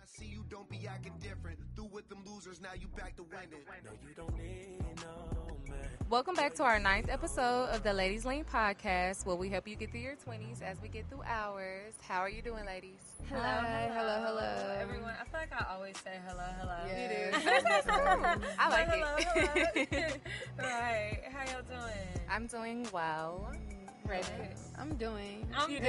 see you don't be acting different. Through with them losers, now you back to winning. No, you don't need no man. Welcome back to our 9th episode of the Ladies Lean podcast, where we help you get through your 20s as we get through ours. How are you doing, ladies? Hello, hello. Everyone, I feel like I always say hello. Yeah. You do. I like hello. it. Right. How y'all doing? I'm doing well. Ready? I'm doing. I'm doing.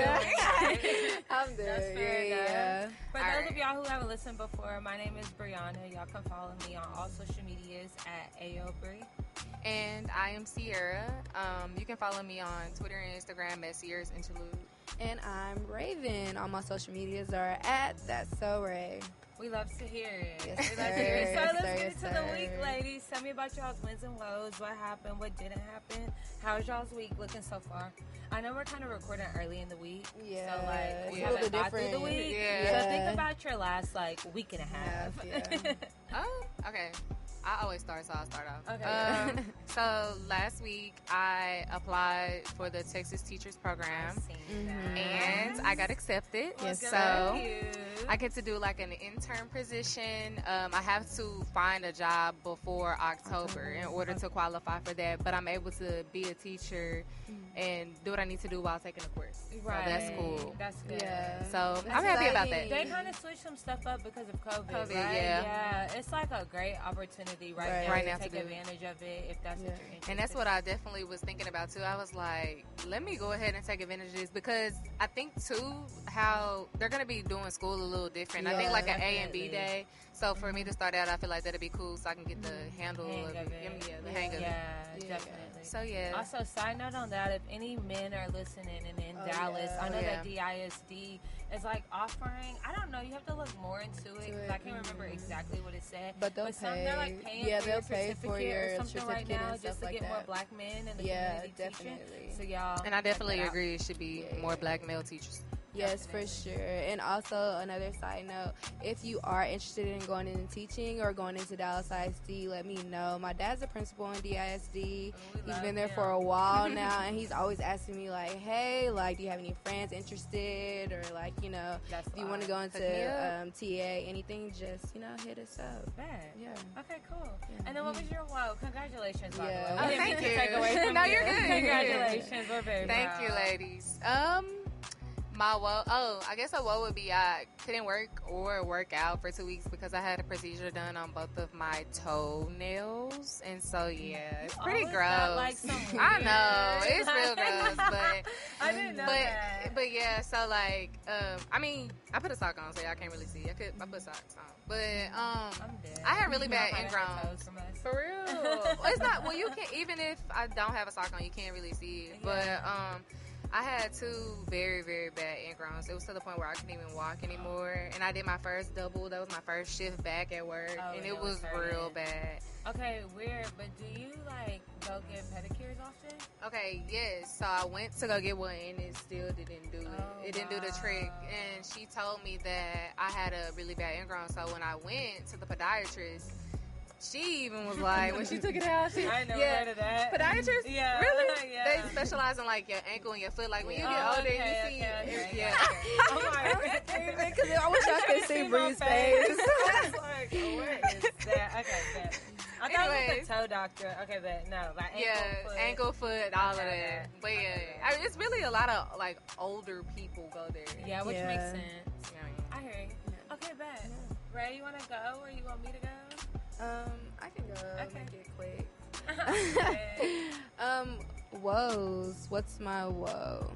I'm doing. That's fair enough. For All those right. of y'all who haven't listened before, my name is Brianna. Y'all can follow me on all social medias at AOBri. And I am Sierra. You can follow me on Twitter and Instagram at Sierra's Interlude. And I'm Raven. All my social medias are at That's So Ray. We love to hear it. Yes, We love to hear it. So sir. let's Yes, get into sir. the week, ladies. Tell me about y'all's wins and woes. What happened? What didn't happen? How's y'all's week looking so far? I know we're kind of recording early in the week. Yeah, So, like, we it's a haven't little got through the different. week. Yeah. So think about your last, week and a half. Yeah. Oh, okay. I always start, so I'll start off. Okay. So last week, I applied for the Texas Teachers Program, and I got accepted. Yes, so sir. I get to do like an intern position. I have to find a job before October in order to qualify for that, but I'm able to be a teacher and do what I need to do while taking the course. Right. So that's cool. That's good. Yeah. So That's I'm happy about that. exciting. They kind of switched some stuff up because of COVID, COVID, right? yeah. It's like a great opportunity Right. Right now now to take to do it. advantage of it if that's what Yeah. you're interested And that's what I definitely was thinking about too. I was like, let me go ahead and take advantage of this, because I think too how they're gonna be doing school a little different. I think Yeah, like an A and B definitely. day. So for me to start out, I feel like that'd be cool, so I can get the handle Hang of of it. it. Yeah, the hang of it. Yeah, Yeah. definitely. So yeah. Also, side note on that, if any men are listening and in Oh, Dallas, yeah. I know Yeah. that DISD is like offering, I don't know, you have to look more into it because I can't remember exactly what it said. But they'll some, they're like pay. paying Yeah, for they'll your pay for certificate your or something right certificate now and just stuff to like get more that. black men in the Yeah, community teaching. definitely. So y'all, And I definitely check it out. agree it should be Yeah. more black male teachers. Yes, for sure. And also, another side note, if you are interested in going into teaching or going into Dallas ISD, let me know. My dad's a principal in DISD. He's been there for a while now, and he's always asking me, like, hey, like, do you have any friends interested? Or, like, you know, That's if you want to go into Hook me up. TA, anything, just, you know, hit us up. Bad. Yeah. Okay, cool. Yeah. And then what was your wow? Congratulations, by the Yeah. way. Oh, We didn't thank mean to you. take away from No, you. you're good. Congratulations. We're very Thank proud. you, ladies. My woe. Oh, I guess a woe would be I couldn't work or work out for 2 weeks because I had a procedure done on both of my toenails, and so yeah, it's pretty Always gross. got, like, some I know weird- it's real gross, but I didn't know that. but yeah. So like, I mean, I put a sock on, so y'all can't really see. I put socks on, but I'm dead. I had really You bad might have had ingrowns. toes from us. For real. Well, it's not. Well, you can't. Even if I don't have a sock on, you can't really see it. But I had 2 very, very bad ingrowns. It was to the point where I couldn't even walk anymore. And I did my first double. That was my first shift back at work, Oh, and it it was was hurting. real bad. Okay, weird. But do you go get pedicures often? Okay, yes. So I went to go get one, and it still didn't do it. Oh, It didn't do the trick. wow. And she told me that I had a really bad ingrown. So when I went to the podiatrist, she even was like, when she took it out, she I never yeah. heard of that. Podiatrists? Yeah. Really? Yeah. They specialize in like your ankle and your foot. Like when you get Oh, older, okay, you see. okay. Yeah. I'm like, Because I wish y'all could see my Bree's face. I was like, what is that? Okay, bet. I thought it Anyways. was the toe doctor. Okay, but no, like ankle, Yeah, foot. ankle, foot, all of Okay, that. okay. But yeah, Okay. I mean, it's really a lot of like older people go there. Yeah, which Yeah. makes sense. Yeah. I hear you. Okay, bet. Ray, you want to go or you want me to go? I can go Okay. make it quick. Okay. Woes. What's my woe?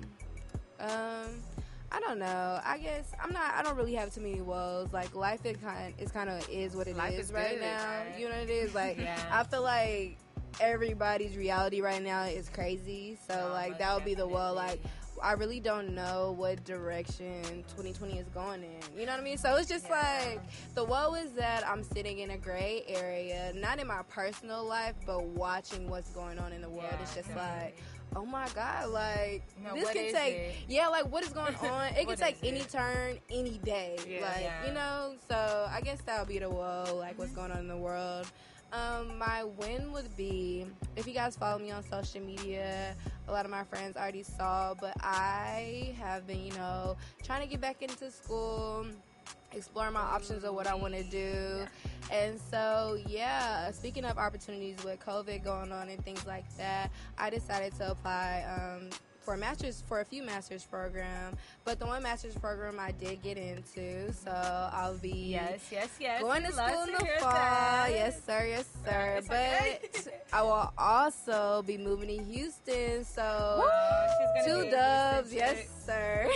I don't know. I guess I don't really have too many woes. Like life is kind of what it Life is is right good, now. right? You know what it is. Like Yeah. I feel like everybody's reality right now is crazy. So No, like most that would be the woe. Like definitely. I really don't know what direction 2020 is going in. You know what I mean? So it's just like the woe is that I'm sitting in a gray area, not in my personal life, but watching what's going on in the world. Yeah, It's just definitely. like, oh my God, like No, this what can is take it? yeah, like what is going on? It What can take is any it? turn, any day. Yeah. Like, Yeah. you know, so I guess that would be the woe, like what's going on in the world. My win would be, if you guys follow me on social media, a lot of my friends already saw, but I have been, trying to get back into school. explore my options of what I want to do. And so, yeah, speaking of opportunities with COVID going on and things like that, I decided to apply for a few master's program, but the one master's program I did get into, so I'll be going to school in the fall. That. Yes, sir. But okay. I will also be moving to Houston, so She's gonna two be dubs, Houston yes, chick. sir.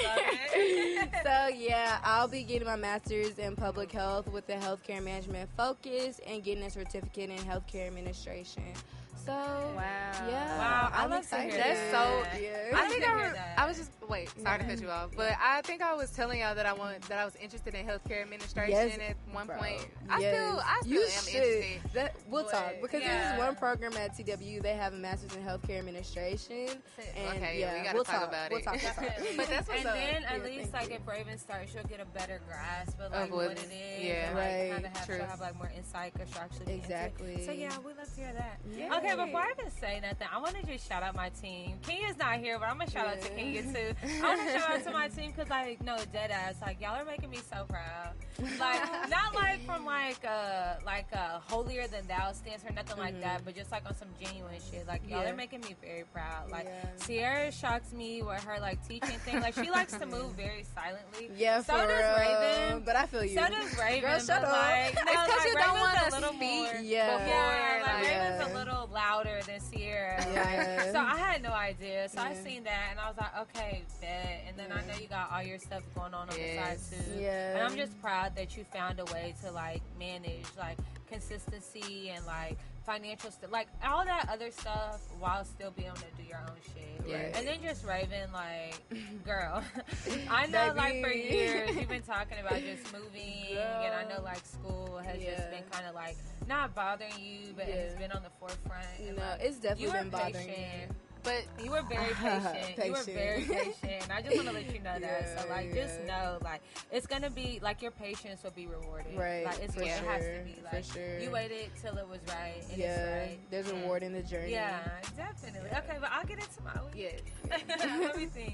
So yeah, I'll be getting my master's in public health with a healthcare management focus and getting a certificate in healthcare administration. So yeah, I I'm love to excited. hear That's that. so. Yeah. I think hear that. I was just sorry to cut you off, but I think I was telling y'all that I was interested in healthcare administration Yes, at one bro. point. I Yes. still You am should. interested. We'll But, talk because yeah. there's one program at TW. They have a master's in healthcare administration. And Okay, yeah, we gotta we'll talk talk about we'll it. Talk. But that's what's and up. then at Yeah, least thank like you. if Raven starts, she'll get a better grasp of like Of what- what it is. yeah. and, like, Right. kind of True. she'll have like more insight because she'll actually be into it. Exactly. So yeah, we love to hear that. Yeah. Okay, before I even say nothing, I want to just shout out my team. Kenya's not here, but I'm gonna shout out to Yeah. Kenya too. I want to shout out to my team because like no dead ass, like y'all are making me so proud. Like not like from like a holier than thou stance or nothing like that, but just like on some genuine shit. Like y'all Yeah. are making me very proud. Like Yeah. Sierra shocks me with her like teaching thing. Like she likes to move very silently. Yeah, So for does real. Raven. But I feel you. So does Raven. Girl, shut but, up. Like, no, It's 'cause like, you don't Raven's want a to little speak more. Yeah. before. Yeah, like Yeah. Raven's a little louder than Sierra. Yeah. Like, so I had no idea. So I Yeah. seen that and I was like, okay, bet. And then I know you got all your stuff going on the Yes. side too. Yeah. And I'm just proud that you found a way to like manage like consistency and like financial stuff, like all that other stuff while still being able to do your own shit. Yes. And then just Raven, like, girl, I know like for Baby. years you've been talking about just moving, and I know like school has Yeah. just been kind of like not bothering you, but Yeah. it's been on the forefront. And, No, like, it's definitely you were been bothering me. patient. But you were very patient. You were very patient. And I just want to let you know that. So, like, just know, like, it's going to be, like, your patience will be rewarded. Right, Like, it's for what it has to sure, be. for Like, sure. you waited till it was right. And Yeah, it's right. there's a And- reward in the journey. Yeah, definitely. Okay, but I'll get into my week. Yes. Let me think.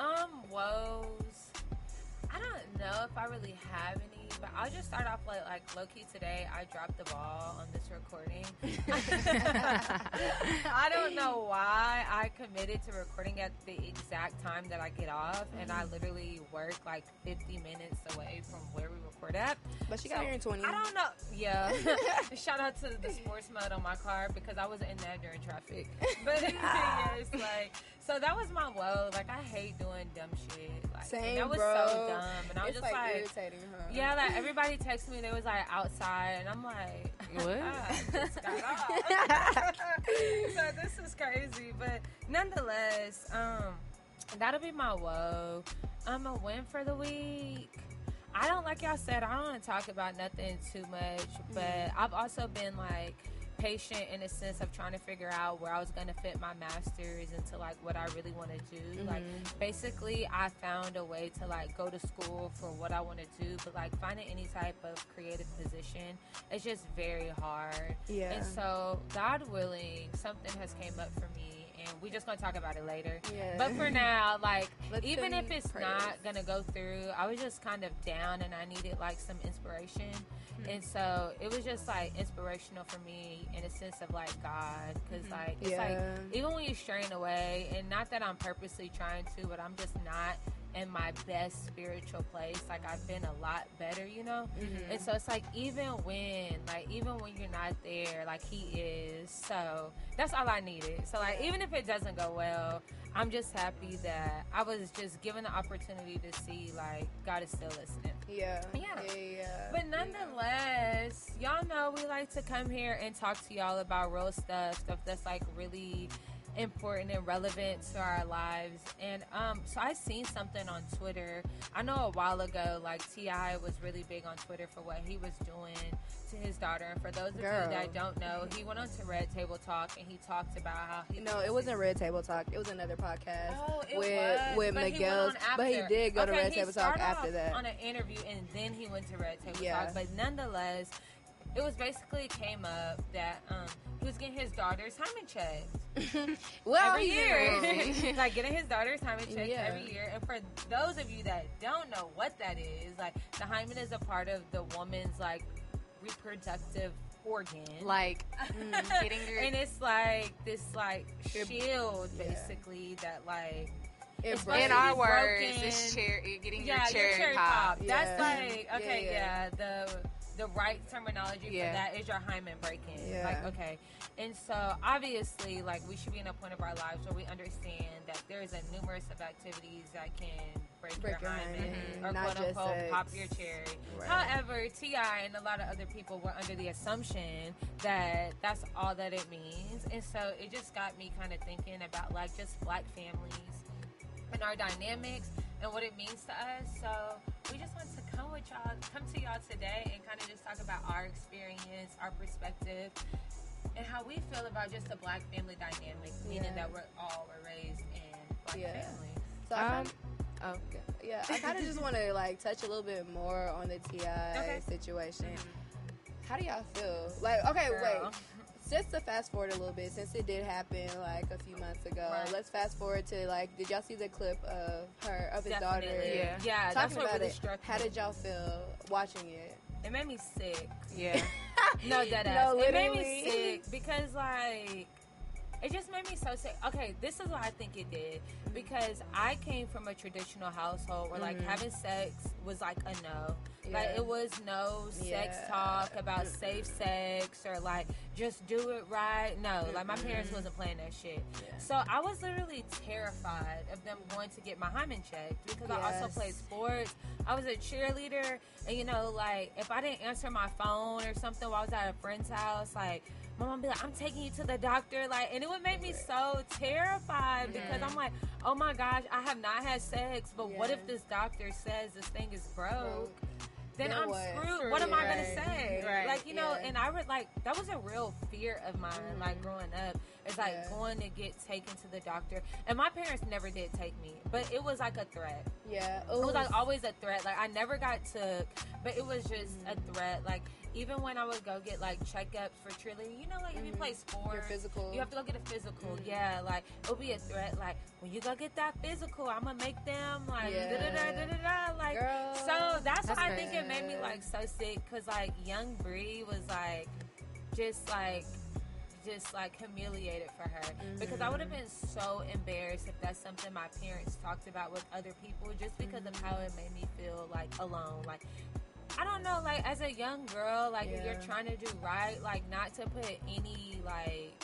Woes. I don't know if I really have any, but I'll just start off like low key today. I dropped the ball on this recording. I don't know why I committed to recording at the exact time that I get off, and I literally work like 50 minutes away from where we record at. But she got So, here in 20. I don't know. Yeah. Shout out to the sports mode on my car because I wasn't in that during traffic. But yes, like, so that was my woe. Like, I hate doing dumb shit. Like, Same, and that was bro. so dumb. And I was It's just like, irritating, huh? yeah, like everybody texted me. They was like outside, and I'm like, What? I just got off. So this is crazy, but nonetheless, that'll be my woe. A win for the week. I don't, like y'all said, I don't want to talk about nothing too much, but I've also been like patient in the sense of trying to figure out where I was going to fit my master's into like what I really want to do. Like basically I found a way to like go to school for what I want to do, but like finding any type of creative position, it's just very hard. Yeah. And so God willing, something has came up for me, and we just gonna talk about it later. Yeah. But for now, like, Let's even send if it's prayers. not gonna go through, I was just kind of down and I needed like some inspiration. And so it was just like inspirational for me in a sense of like God, because like it's like Yeah. even when you're straying away, and not that I'm purposely trying to, but I'm just not in my best spiritual place. Like I've been a lot better, you know. And so it's like even when you're not there, like He is. So that's all I needed. So like even if it doesn't go well, I'm just happy that I was just given the opportunity to see like God is still listening. Yeah. Yeah. But nonetheless, y'all know we like to come here and talk to y'all about real stuff that's like really important and relevant to our lives. And so I seen something on Twitter. I know a while ago, like T.I. was really big on Twitter for what he was doing to his daughter. And for those of Girl. you that don't know, he went on to Red Table Talk and he talked about how he No, it wasn't Red Table Talk. It was another podcast Oh, it with was. with But he went Miguel's. on But he after. did go to Okay, Red he Table Talk started after off that. on an interview, and then he went to Red Table Yeah. Talk. But nonetheless, it was basically came up that he was getting his daughter's hymen checked Well, every he's year. enrolling. Like getting his daughter's hymen checked Yeah. every year. And for those of you that don't know what that is, like the hymen is a part of the woman's like reproductive organ. Like getting your And it's like this like Your- shield yeah. basically that like It it's broke. in supposed to our be words, broken. it's getting Yeah, your cherry pop. Yeah. That's like okay, Yeah, yeah. The right terminology Yeah. for that is your hymen breaking. Yeah. Like okay, and so obviously, like we should be in a point of our lives where we understand that there is a numerous of activities that can break your hymen or not quote just unquote sex. pop your cherry. Right. However, T.I. and a lot of other people were under the assumption that that's all that it means, and so it just got me kind of thinking about like just black families and our dynamics and what it means to us. So we just want to come to y'all today and kind of just talk about our experience, our perspective, and how we feel about just the black family dynamic, meaning Yeah. that were raised in black Yeah. families. So I Oh, yeah, I kind of just want to like touch a little bit more on the T.I. Okay. situation. How do y'all feel? Like, okay, Girl. wait. Just to fast forward a little bit, since it did happen like a few months ago, Right. let's fast forward to like, did y'all see the clip of his daughter? Definitely. Yeah. Yeah, that's Talking what about really it. struck How me. did y'all feel watching it? It made me sick. yeah. No, dead No, ass. It made me literally. sick because, like, it just made me so sick. Okay, this is what I think it did. Because I came from a traditional household where, like, having sex was, like, a no. Like, Yeah. it was no sex Yeah. talk about safe sex or, like, just do it right. No, like, my parents wasn't playing that shit. Yeah. So I was literally terrified of them going to get my hymen checked because I also Yes. played sports. I was a cheerleader, and you know, like if I didn't answer my phone or something while I was at a friend's house, like my mom would be like, "I'm taking you to the doctor," like, and it would make me so terrified because I'm like, "Oh my gosh, I have not had sex, but what if Yeah. this doctor says this thing is broke?" Then Then I'm what? screwed. What am I gonna Right. say? Right. Like, you know, Yeah. and I would like that was a real fear of mine, like growing up. It's like Yeah. going to get taken to the doctor. And my parents never did take me, but it was like a threat. Yeah. It was like always a threat. Like I never got took, but it was just a threat. Like even when I would go get like checkups for cheerleading, you know, like if you play sports, Your physical. you have to go get a physical. Yeah, like it'll be a threat. Like when you go get that physical, I'm gonna make them like Yeah. da da da da da. Like Girl, so that's why that's I think it made me bad. like so sick because like young Bree was like just like humiliated for her because I would have been so embarrassed if that's something my parents talked about with other people just because of how it made me feel like alone. Like I don't know, like as a young girl, like if you're Yeah. trying to do right, like not to put any like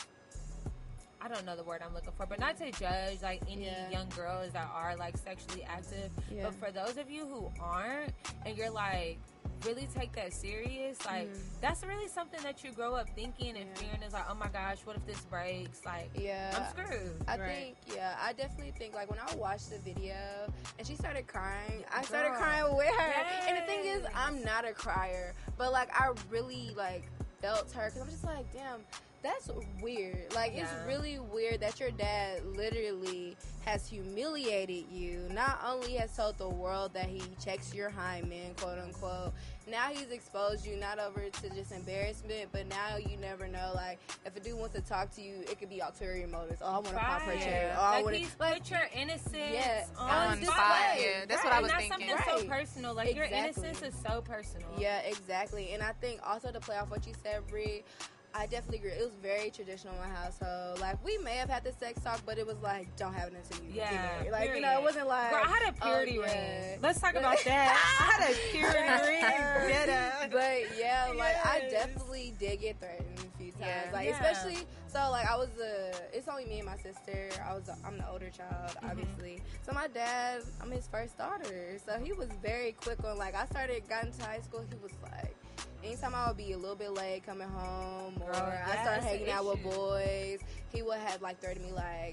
I don't know the word I'm looking for, but not to judge like any Yeah. young girls that are like sexually active. Yeah. But for those of you who aren't and you're like really take that serious, like that's really something that you grow up thinking and fearing is like, oh my gosh, what if this breaks? Like Yeah. I'm screwed. I Right. think, I definitely think, like, when I watched the video and she started crying, I started Girl. crying with her. And the thing is, Yes. I'm not a crier, but, like, I really, like, felt her because I'm just like, damn, that's weird. Like, it's Yeah. really weird that your dad literally has humiliated you. Not only has told the world that he checks your hymen, quote unquote, now he's exposed you not over to just embarrassment, but now you never know. Like, if a dude wants to talk to you, it could be ulterior motives. Oh, I want to pop her Right. cherry. Oh, I Like want he's to. Like, put your innocence Yeah, on on display. display. Yeah, that's what Right, I was and thinking. that's something so Right. personal. Like your Exactly. innocence is so personal. yeah, exactly. And I think also to play off what you said, Bree, I definitely agree. It was very traditional in my household. Like, we may have had the sex talk, but it was like, don't have it until you get Yeah, married. Like, period. it wasn't like. Girl, I had a purity oh, ring. yeah. Let's talk about that. I had a purity ring. Deadass. But yeah, like I Yes. definitely did get threatened a few times. Yeah. Like Yeah. especially so like I was it's only me and my sister. I'm the older child, obviously. So my dad, I'm his first daughter. So he was very quick on like I got into high school, he was like anytime I would be a little bit late coming home or Girl, I started that's the hanging out with issue. boys, he would have like threatened me like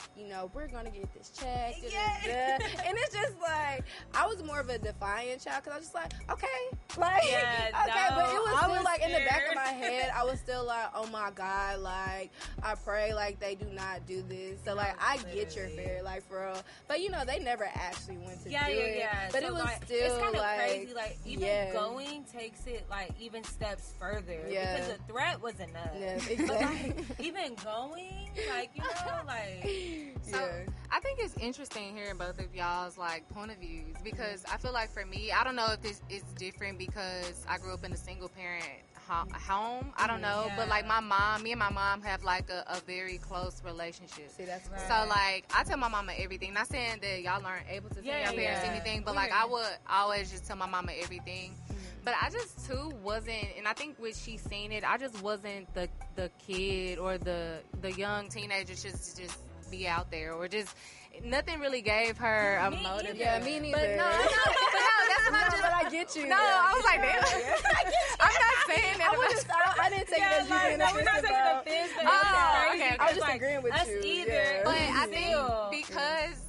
we're gonna get this check. And it's just like, I was more of a defiant child because I was just like, okay, like, okay, but it was still like, in the back of my head, I was still like, oh my God, like, I pray like they do not do this. So like, I get your fear, like, for real. But they never actually went to do it. But so it was like, still it's kind of like, crazy. Like, even going takes it like even steps further. Yeah. Because the threat was enough. Yeah, exactly. But like, even going, like, like. So I think it's interesting hearing both of y'all's like point of views, because I feel like for me, I don't know if this is different because I grew up in a single parent home. I don't know, but like me and my mom have like a very close relationship. See, that's right. So like, I tell my mama everything. Not saying that y'all aren't able to tell your parents anything, but like, I would always just tell my mama everything. But I just too wasn't, and I think when she seen it, I just wasn't the kid or the young teenager just be out there, or just nothing really gave her a motive. Yeah, me neither. But no, that's not just. But I get you. No, I was like, damn. I'm not saying that. I didn't take it as you being we're not taking offense. Okay. I was just agreeing with you. Either. Yeah. But I think because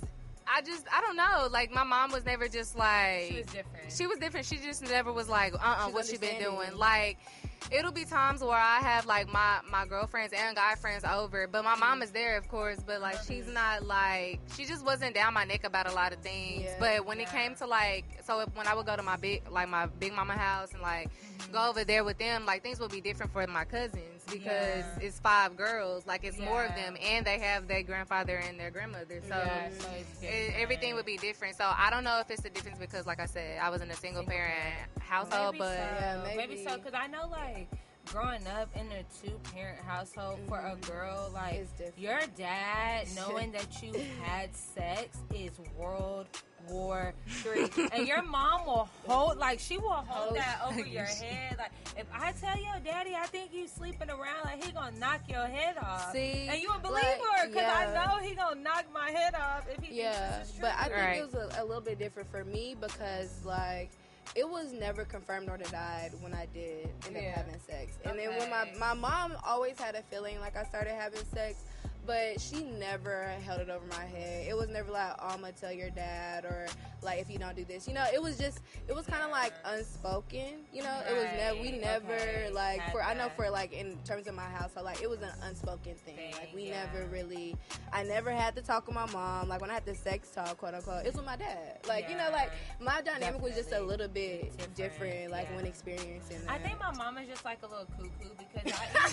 I don't know, like, my mom was never just like, she was different. She just never was like, what she been doing. Like, it'll be times where I have like my girlfriends and guy friends over, but my mom is there, of course, but like, she's not like, she just wasn't down my neck about a lot of things. But when it came to like, so when I would go to my big mama house and like go over there with them, like, things would be different for my cousins, because it's 5 girls, like, it's more of them, and they have their grandfather and their grandmother, so everything would be different. So I don't know if it's the difference because, like I said, I was in a single parent household, maybe but so. Maybe so, because I know like growing up in a 2-parent household for a girl, like, your dad knowing that you had sex is World War III. And your mom will hold that over your head. Like, if I tell your daddy I think you sleeping around, like, he gonna knock your head off. See, and you would believe her, because I know he gonna knock my head off if he thinks this is true. But I think it was a little bit different for me, because like, it was never confirmed nor denied when I did end up having sex. And then when my mom always had a feeling like I started having sex, but she never held it over my head. It was never like, oh, I'm going to tell your dad, or like, if you don't do this. It was kind of like unspoken. It was we never like, I know for like, in terms of my household, like, it was an unspoken thing. Like, we never really, I never had to talk with my mom. Like, when I had the sex talk, quote unquote, it was with my dad. Like, like, my dynamic was just a little bit different, like, when experiencing that. I think my mom is just like a little cuckoo, because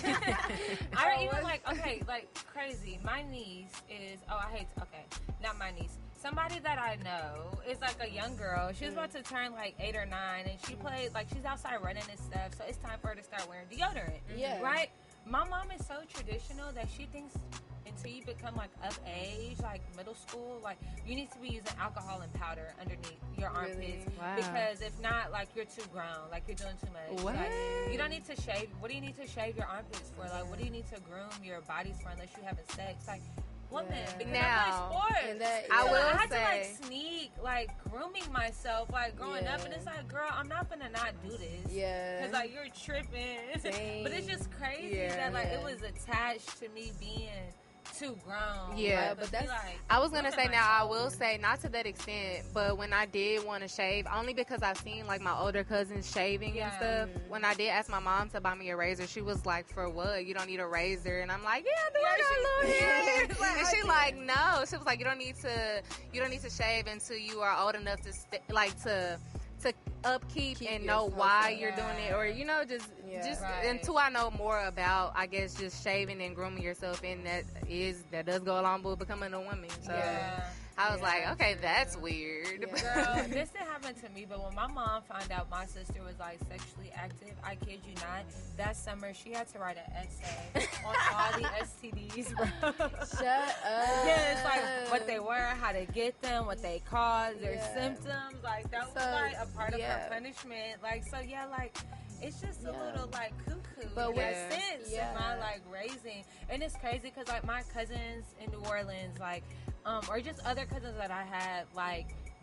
I don't even like, okay, like, crazy. My niece is, not my niece. Somebody that I know is like a young girl. She's about to turn like 8 or 9, and she plays, like, she's outside running and stuff, so it's time for her to start wearing deodorant. Yeah. Right? My mom is so traditional that she thinks until you become like of age, like middle school, like, you need to be using alcohol and powder underneath your armpits. Really? Wow. Because if not, like, you're too grown, like, you're doing too much. What? Like, you don't need to shave. What do you need to shave your armpits for? Like, what do you need to groom your bodies for unless you're having sex? Like, woman, because now, I play sports. I had to like sneak, like, grooming myself, like, growing up, and it's like, girl, I'm not gonna not do this. Yeah. Because, like, you're tripping. But it's just crazy that, like, it was attached to me being too grown. Yeah, like, but that's, like, I was gonna say, now I will say, not to that extent, but when I did want to shave, only because I've seen like my older cousins shaving and stuff. When I did ask my mom to buy me a razor, she was like, "For what? You don't need a razor." And I'm like, "Yeah, I got a little hair." And she's like, "No." She was like, "You don't need to shave until you are old enough to to upkeep and know why you're doing it, or just until I know more about, I guess, just shaving and grooming yourself, and that does go along with becoming a woman." So I was like, okay, that's weird. Girl, this didn't happen to me, but when my mom found out my sister was like sexually active, I kid you not, that summer she had to write an essay on all the STDs, bro. Shut up. Yes, like what they were, how to get them, what they cause, their symptoms. Like, that was like a part of her punishment. Like, so like, it's just a little like cuckoo. But what sense am I like raising? And it's crazy because like my cousins in New Orleans, like, or just other cousins that I had, like,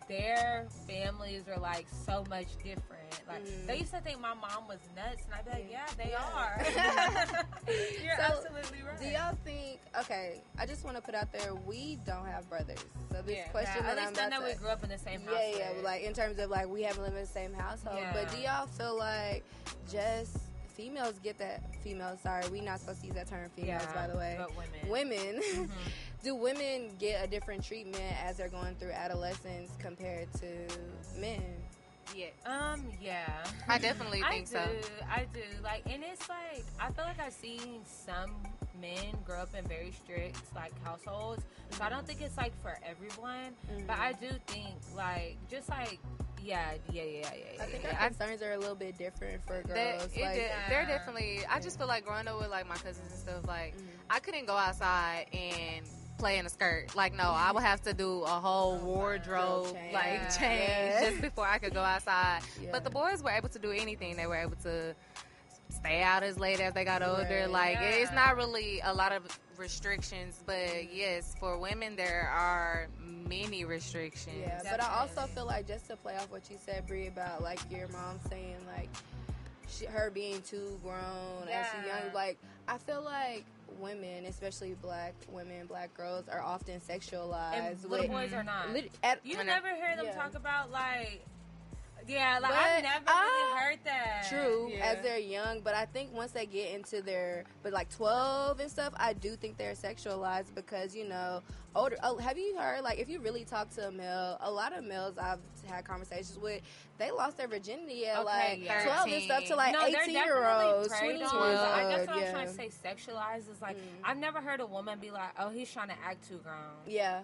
their families are like so much different. Like they used to think my mom was nuts, and I'd be like, yeah, they are. You're absolutely right. Do y'all think? Okay, I just want to put out there, we don't have brothers. So this question at that least I'm I know about we to, grew up in the same house. yeah, like in terms of like we haven't lived in the same household. Yeah. But do y'all feel like just females get that? Females, sorry, we not supposed to use that term. Females, by the way. But Women. Do women get a different treatment as they're going through adolescence compared to men? Yeah. Yeah. I definitely think so. I do. Like, and it's like, I feel like I've seen some men grow up in very strict, like, households. So I don't think it's, like, for everyone. But I do think, like, just, like, yeah. I think our concerns are a little bit different for girls. They're definitely, I just feel like growing up with, like, my cousins and stuff, like, I couldn't go outside and play in a skirt. Like, no, I would have to do a whole wardrobe change just before I could go outside. But the boys were able to do anything. They were able to stay out as late as they got older. Like, it's not really a lot of restrictions, but yes, for women there are many restrictions. Yeah, but I also feel like, just to play off what you said, Brie, about like your mom saying like her being too grown as a young, like, I feel like women, especially black women, black girls, are often sexualized. And little boys are not. You never hear them talk about, like, like, I've never really heard that. True, as they're young, but I think once they get into their, like 12 and stuff, I do think they're sexualized because, you know, older. Oh, have you heard, like, if you really talk to a male, a lot of males I've had conversations with, they lost their virginity at 12 and stuff to like 18-year-olds, 20-years-olds. I guess what I'm trying to say, sexualized is like, I've never heard a woman be like, oh, he's trying to act too grown. Yeah.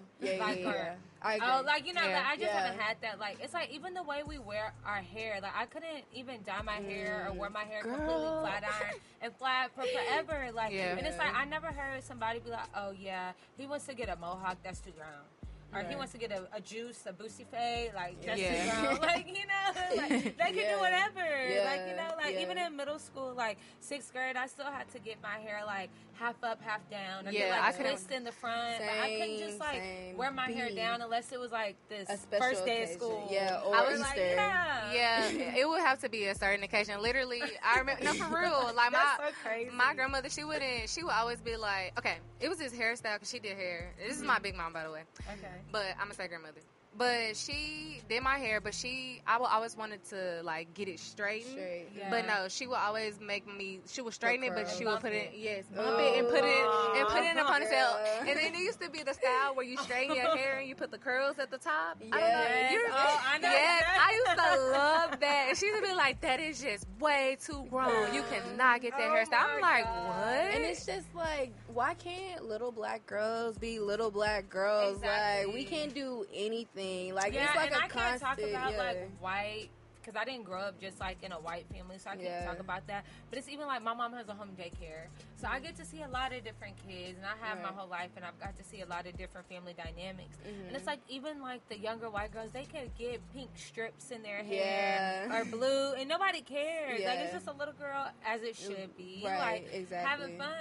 I agree. Oh, like, you know, like, I just haven't had that. Like, it's like, even the way we wear our hair, like, I couldn't even dye my hair or wear my hair completely flat iron and flat for forever. Like, and it's like, I never heard somebody be like, oh yeah, he wants to get a mohawk, that's too grown. Or he wants to get a juice, a boosty fade, like, that's too grown. Like, you know, like, they can do whatever. Like, you know, like, even in middle school, like, 6th grade, I still had to get my hair, like, half up, half down. Or get, like, twist in the front. But I couldn't just, like, wear my hair down unless it was, like, this first day of school. Yeah, or I was Easter. Like, it would have to be a certain occasion. Literally, I remember, no, for real. Like, my grandmother, she would always be like, okay, it was his hairstyle because she did hair. This is my big mom, by the way. Okay. But I'm going to say grandmother. But she did my hair, but I always wanted to, like, get it straightened. But no, she would always she would straighten it, but she would put it, bump it and put it in a ponytail. And then it used to be the style where you straighten your hair and you put the curls at the top. I know. Yes, I used to love that. And she used to be like, that is just way too grown. You cannot get that hairstyle. I'm like, what? And it's just like, why can't little black girls be little black girls? Exactly. Like, we can't do anything. Like, yeah, it's like and a I can't constant, talk about like white, because I didn't grow up just like in a white family, so I can't talk about that. But it's even like my mom has a home daycare, so I get to see a lot of different kids, and I have my whole life, and I've got to see a lot of different family dynamics. And it's like even like the younger white girls, they could get pink strips in their hair or blue, and nobody cares. Like, it's just a little girl as it should be, like having fun.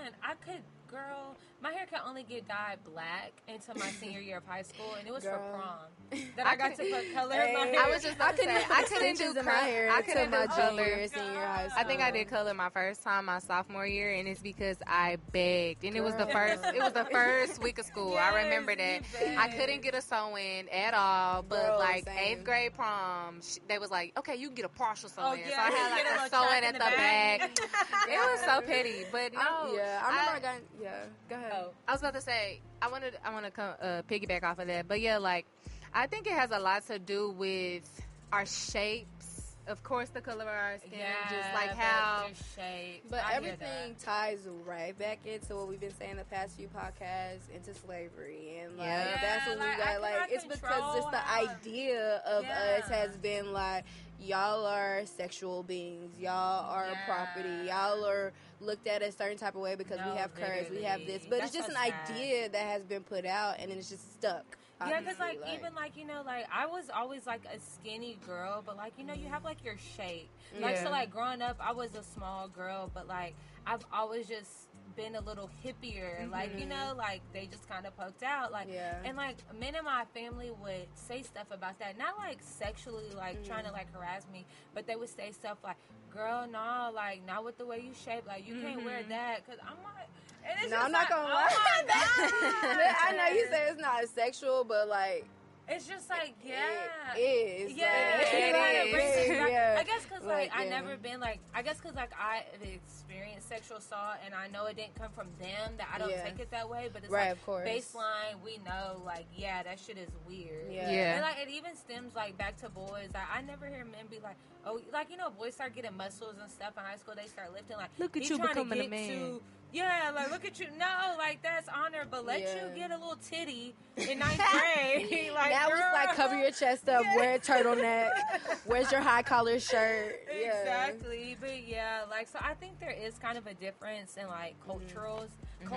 Girl, my hair could only get dyed black until my senior year of high school, and it was for prom that I got to put color in my hair. I was just about to say, I couldn't do my hair until my junior, senior high school. I think I did color my first time my sophomore year, and it's because I begged, and it was the first week of school. I remember that. I couldn't get a sew-in at all, but like 8th grade prom, they was like, okay, you can get a partial sew-in. So I had like a sew-in at the back. It was so petty, but no. I remember I got. Yeah, go ahead. I was about to say, I want to piggyback off of that, but yeah, like, I think it has a lot to do with our shapes. Of course, the color of our skin, just like how. But everything ties right back into what we've been saying the past few podcasts, into slavery, and like that's what we got. Like, it's because just the idea of us has been like, y'all are sexual beings, y'all are property, y'all are looked at a certain type of way because we have curves, we have this, but it's just an idea that has been put out, and it's just stuck. Yeah, because, like, even, like, you know, like, I was always, like, a skinny girl, but, like, you know, you have, like, your shape. Like, so, like, growing up, I was a small girl, but, like, I've always just been a little hippier, like, you know, like they just kind of poked out, like, Yeah. and like men in my family would say stuff about that, not like sexually, like trying to like harass me, but they would say stuff like, "Girl, nah, like not with the way you shape, like you can't wear that," because I'm like, and it's No, just I'm not like, gonna oh lie. my God. I know you say it's not sexual, but like It's just like, yeah. it is. Yeah, Like, it kinda brings it back. yeah. I guess because, like, I yeah. never been, like, I guess because, like, I experienced sexual assault, and I know it didn't come from them, that I don't Yeah. take it that way, but it's, Right, like, of course. baseline, we know, like, yeah, that shit is weird. Yeah. Yeah. And, like, it even stems, like, back to boys. Like, I never hear men be like, oh, like, you know, boys start getting muscles and stuff in high school, they start lifting, like, Look at he you trying to becoming a get man. to- yeah, like, look at you. No, like, that's honor, but let Yeah. you get a little titty in ninth grade. Like, Now it's like girl. cover your chest up, wear a turtleneck, where's your high collar shirt? Yeah. Exactly, but yeah, like, so I think there is kind of a difference in like cultures,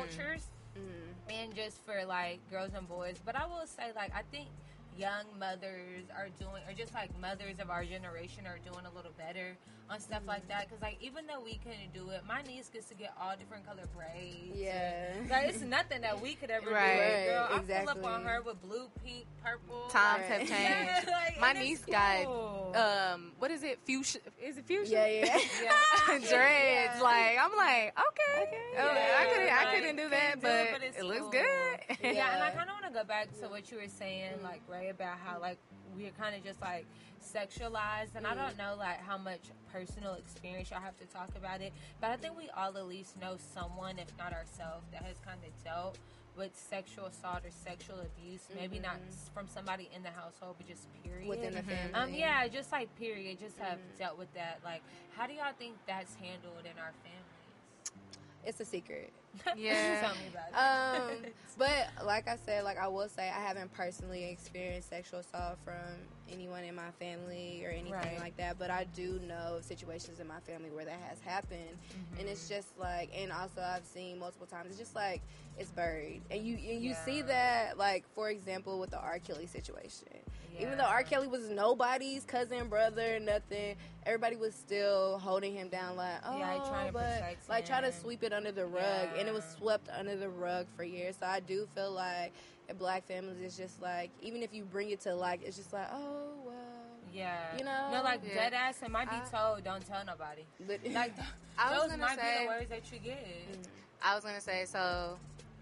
and just for like girls and boys. But I will say, like, I think young mothers are doing, or just like mothers of our generation are doing a little better on stuff like that. Because like, even though we couldn't do it, my niece gets to get all different color braids. Yeah. Like, it's nothing that we could ever Right. do. Right, Girl, I pull up exactly. on her with blue, pink, purple. Times Right. have Yeah, changed. like, My and it's niece got cool. what is it? Fuchsia? Is it fuchsia? Yeah, yeah. Dreads. Yeah. Like, I'm like, okay. Oh, Yeah, I couldn't do that, but it's it looks cool. good. Yeah, and I kind of want to go back to what you were saying, like, Ray, about how, like, we're kind of just, like, sexualized. And I don't know, like, how much personal experience y'all have to talk about it. But I think we all at least know someone, if not ourselves, that has kind of dealt with sexual assault or sexual abuse. Maybe not from somebody in the household, but just period. Within the family. Yeah, just, like, period. Just have dealt with that. Like, how do y'all think that's handled in our families? It's a secret. Yeah. Tell me about it. But like I said, like I will say, I haven't personally experienced sexual assault from anyone in my family or anything Right. like that. But I do know of situations in my family where that has happened, and it's just like, and also I've seen multiple times. It's just like it's buried, and you see that, like, for example, with the R. Kelly situation. Even though R. Kelly was nobody's cousin, brother, nothing, everybody was still holding him down, like, oh, trying to but protect like try to him. sweep it under the rug, and it was swept under the rug for years. So I do feel like in Black families, it's just like, even if you bring it to like, it's just like, oh well, Yeah. You know? No, like, Yeah. dead ass, it might be told, don't tell nobody. but Like, I was those gonna might be say- the words that you get. I was gonna say, so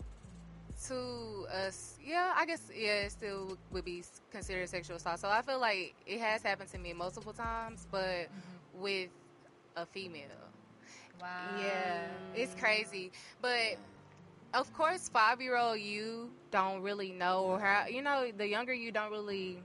to us, yeah, I guess, yeah, it still would be considered sexual assault. So I feel like it has happened to me multiple times, but with a female. Wow. Yeah, it's crazy. But of course, 5-year-old you don't really know, or how, you know, the younger you don't really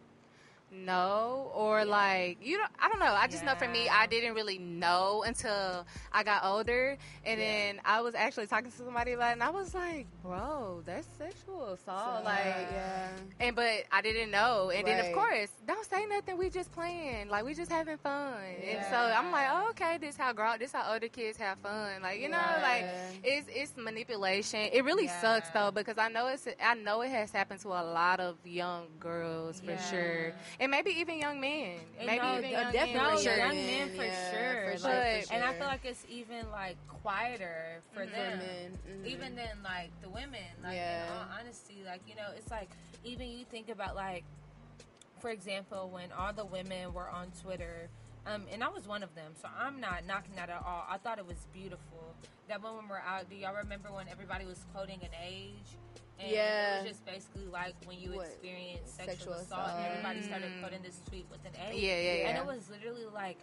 know, or like, you don't, I don't know. I just know for me, I didn't really know until I got older, and then I was actually talking to somebody about it, and I was like, bro, that's sexual assault. Like, yeah, and but I didn't know, and then of Right. course, don't say nothing. We just playing, like we just having fun, and so Yeah. I'm like, oh, okay, this how older kids have fun, like, you know, like it's manipulation. It really sucks though, because I know it has happened to a lot of young girls for sure, and maybe even young men, maybe even young definitely men No, for sure. young men for Yeah, sure. for Like, sure. and I feel like it's even like quieter for them, men, even than like the women. Like, Yeah. in all honesty, like, you know, it's like, even you think about, like, for example, when all the women were on Twitter, and I was one of them, so I'm not knocking that at all. I thought it was beautiful that when we were out. Do y'all remember when everybody was quoting an age? And Yeah. it was just basically like when you What? experience sexual Sexual assault, assault. and everybody started quoting this tweet with an age. Yeah. And it was literally like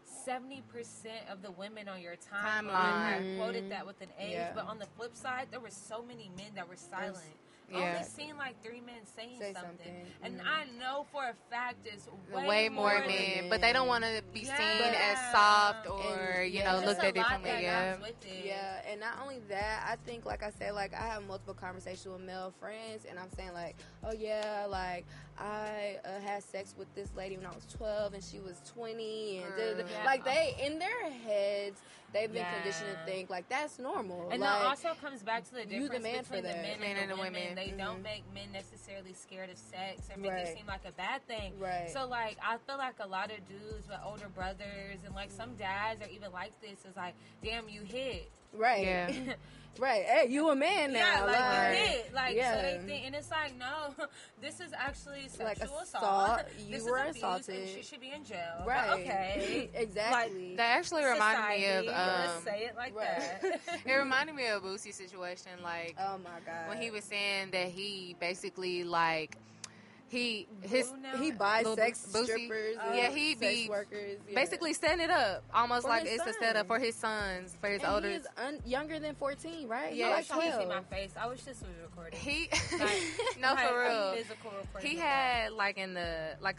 70% of the women on your timeline Timeline. had quoted that with an age. Yeah. But on the flip side, there were so many men that were silent. Yeah. Only seen like 3 men saying Say something. something. And I know for a fact it's Way more than- men, but they don't want to be seen Yeah. as soft or And, you yeah. know, There's looked a at lot differently. that Yeah. goes with it. Yeah, and not only that, I think, like I said, like, I have multiple conversations with male friends, and I'm saying, like, oh yeah, like, I had sex with this lady when I was 12 and she was 20, and da-da-da. Yeah. like, they, in their heads, they've been conditioned to Yeah. think like that's normal. And like, that also comes back to the you the difference man for between the that. men and the women. They don't make men necessarily scared of sex or make it Right. seem like a bad thing. Right. So, like, I feel like a lot of dudes with older brothers and, like, some dads are even like this is like, damn, you hit. Right. Yeah. Right. Hey, you a man now. Yeah, like you hit. Like, yeah. so they think, and it's like, no, this is actually Like sexual assault. assault. You This were is abuse, assaulted. and she should be in jail. Right. But okay. Exactly. That actually reminded me of Let's say it like right. that. it reminded me of Boosie's situation, like Oh my god. when he was saying that he basically like he buys Lil sex Boosie. strippers. Yeah, and he sex be workers. Yeah. basically setting it up, almost For like his it's a son. setup for his sons, for his and older. he is younger than 14, right? Yeah. I He's wish like you could see 12. my face. I wish this was recorded. He Like, no, like, for a real. physical recording He of that. had like in the like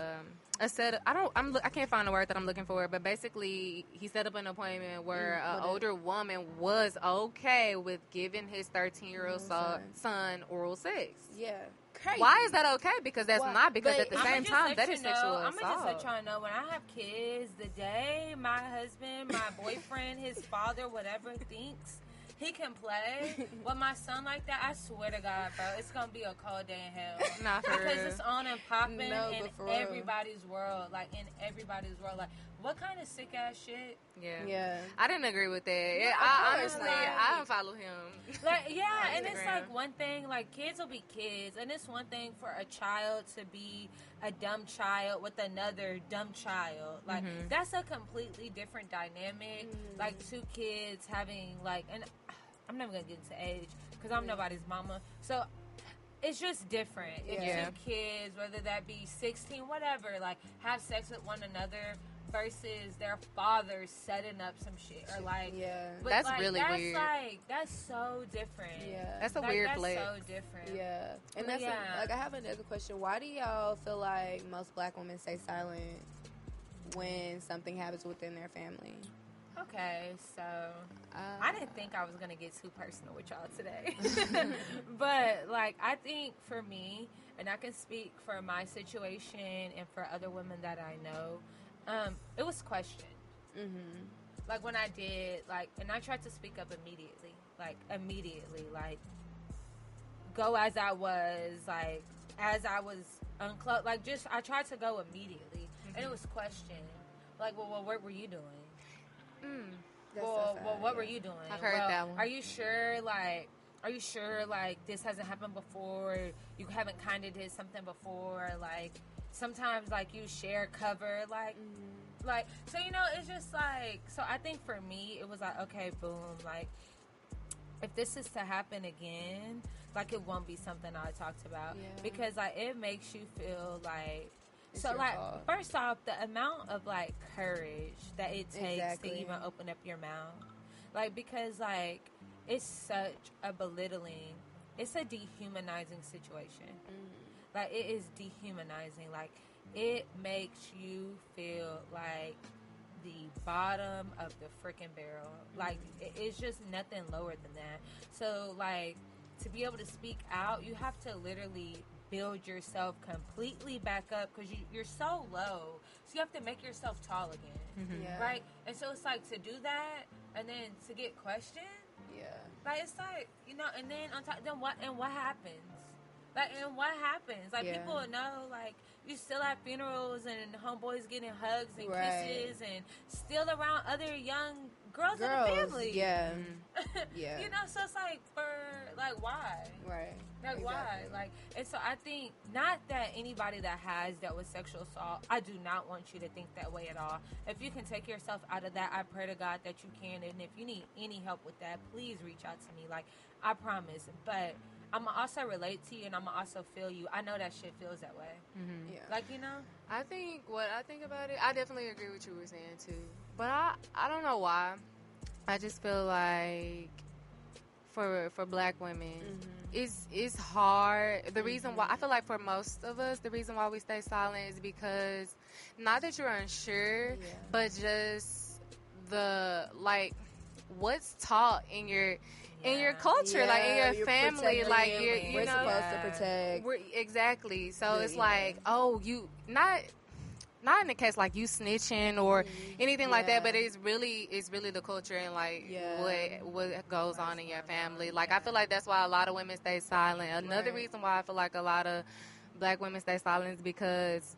a set. I can't find the word that I'm looking for, but basically he set up an appointment where an what older woman was okay with giving his 13-year-old son. son oral sex. Yeah. Crazy. Why is that okay? Because that's Why? not. Because But at the I'ma same just time, let that you is know, sexual I'ma assault. just let y'all know, when I have kids, the day my husband, my boyfriend, his father, whatever, thinks he can play with my son like that, I swear to God, bro, it's gonna be a cold day in hell. Nah, for Because real. it's on and popping No, in but for real. everybody's world. Like, in everybody's world. Like, what kind of sick ass shit? Yeah. Yeah. I didn't agree with that. Yeah, I of course, honestly, like- I unfollow him. Like, yeah, On and it's Instagram. like one thing, like, kids will be kids, and it's one thing for a child to be a dumb child with another dumb child. Like, Mhm. that's a completely different dynamic. Like, two kids having, like, and I'm never gonna get into age because I'm nobody's mama. So, it's just different. If Yeah. two kids, whether that be 16, whatever, like, have sex with one another versus their father setting up some shit, or like, Yeah. but, That's like, really that's weird. Like, that's so different. Yeah. That's a Like, weird that's flex. so different. Yeah. And But that's yeah. like I have another question. Why do y'all feel like most black women stay silent when something happens within their family? Okay, so I didn't think I was gonna get too personal with y'all today, but like, I think for me, and I can speak for my situation and for other women that I know, it was questioned. Mm-hmm. Like, when I did, like, and I tried to speak up immediately, like, go as I was, like, as I was unclothed, like, just, I tried to go immediately, and it was questioned. Like, well, what were you doing? That's Well, so sad, what were yeah. you doing? I've heard Well, that one. Are you sure, like, this hasn't happened before? You haven't kind of did something before? Like, sometimes, like, you share cover, like, like, so, you know, it's just, like, so I think for me, it was like, okay, boom, like, if this is to happen again, like, it won't be something I talked about. Yeah. Because, like, it makes you feel like, It's so, your like, fault. first off, the amount of, like, courage that it takes Exactly. to even open up your mouth. Like, because, like, it's such a belittling, it's a dehumanizing situation. Like, it is dehumanizing. Like, it makes you feel like the bottom of the freaking barrel. Like, it's just nothing lower than that. So, like, to be able to speak out, you have to literally build yourself completely back up, because you're so low. So you have to make yourself tall again. Yeah. Right? And so it's like, to do that and then to get questioned, Yeah. like, it's like, you know, and then on top, then what happens? Like, and what happens? Like, Yeah. people know, like, you still at funerals and homeboys getting hugs and Right. kisses and still around other young girls in the family. Yeah. Yeah. You know, so it's like, why? Right. Like, why? Exactly. Like, and so I think, not that anybody that has dealt with sexual assault, I do not want you to think that way at all. If you can take yourself out of that, I pray to God that you can. And if you need any help with that, please reach out to me. Like, I promise. But I'm going to also relate to you, and I'm going to also feel you. I know that shit feels that way. Yeah. Like, you know? I think what I think about it, I definitely agree with you were saying too. But I don't know why. I just feel like for black women, it's hard. The reason why I feel like for most of us, the reason why we stay silent is because not that you're unsure, Yeah. but just the like what's taught in your culture, like in your you're family, protecting like family. you're, you We're know, supposed to protect. exactly. So it's Yeah. like, oh, you not in the case like you snitching or anything like that, Yeah. but it's really the culture and like Yeah. what goes on in your family. Like I feel like that's why a lot of women stay silent. Another Right. reason why I feel like a lot of black women stay silent is because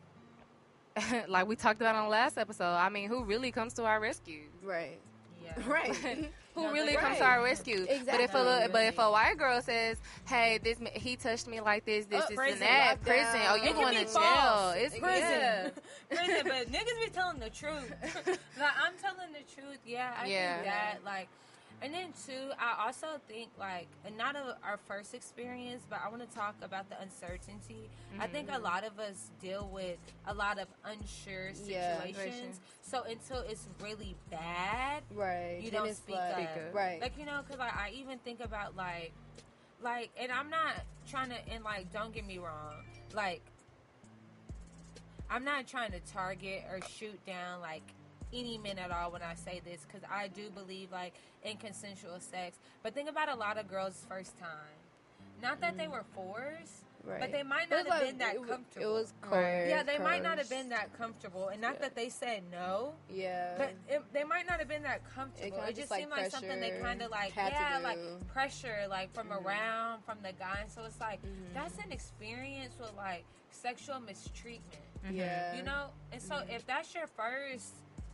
like we talked about on the last episode, I mean, who really comes to our rescue? Right. Yeah. Right. who No, really they're comes to right. our rescue. Exactly. But if a white girl says, "Hey, he touched me like this, this, and prison, that," lockdown. prison, oh, It you can going be to jail? false. It's Prison. yeah. Prison, but niggas be telling the truth. Like, I'm telling the truth. Yeah, I Yeah. think that, like, and then too, I also think, like, and not our first experience, but I want to talk about the uncertainty. I think a lot of us deal with a lot of unsure Yeah. situations. So until it's really bad, Right. you Then don't it's speak like- up. Right. Like, you know, because I even think about, like, and I'm not trying to, and, like, don't get me wrong, like, I'm not trying to target or shoot down, like, any men at all when I say this, because I do believe, like, in consensual sex. But think about a lot of girls' first time. Not that they were forced, Right. but they might But not it's have been that it comfortable. was Right. coerced. Yeah, they might not have coerced. been that comfortable. And not Yeah. that they said no, Yeah. but they might not have been that comfortable. kinda It just just, like, seemed like something they pressure kind of, like, had to yeah, do. like pressure, like, from around, from the guy. And so it's like, that's an experience with, like, sexual mistreatment. Yeah. You know? And so if that's your first